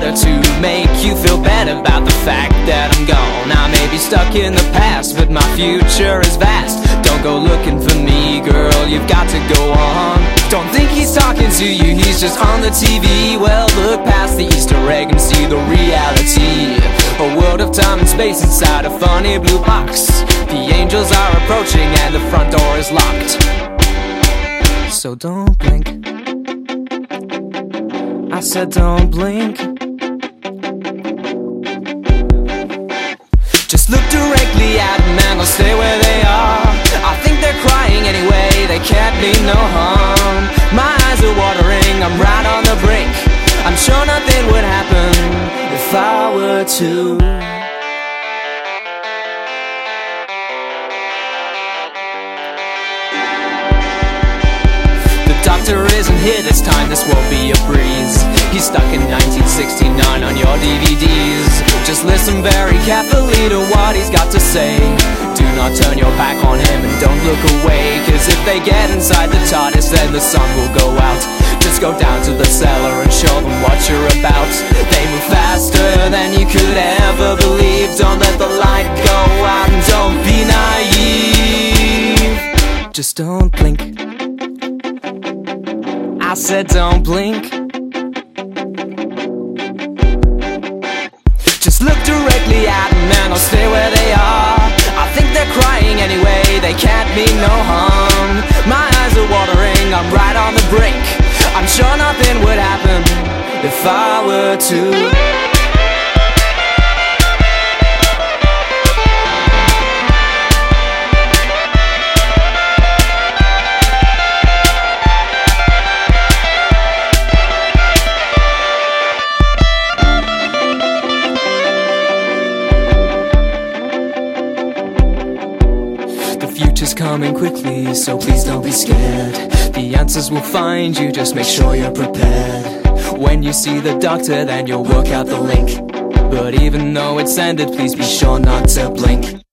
better to make you feel better about the fact that I'm gone. I may be stuck in the past, but my future is vast. Don't go looking for me, girl, you've got to go on. Don't think he's talking to you, he's just on the TV. Well, look past the Easter egg and see the reality. A world of time and space inside a funny blue box. The angels are approaching and the front door is locked. So don't blink, I said don't blink. Just look directly at them and they'll stay where they are. I think they're crying anyway, they can't mean no harm. My eyes are watering, I'm right on the brink. I'm sure nothing would happen if I were to. The doctor isn't here this time, this won't be a breeze. He's stuck in 1969 on your DVDs. Just listen very carefully to what he's got to say. Do not turn your back on him and don't look away, cause if they get inside the TARDIS then the sun will go out. Just go down to the cellar and show them what you're about. They move faster than you could ever believe. Don't let the light go out and don't be naive. Just don't blink, I said don't blink. Just look directly at them and they'll stay where they are. I think they're crying anyway, they can't mean no harm. My eyes are watering, I'm right on the brink. I'm sure nothing would happen if I were to. The future's coming quickly, so please don't be scared. The answers will find you, just make sure you're prepared. When you see the doctor, then you'll work out the link. But even though it's ended, please be sure not to blink.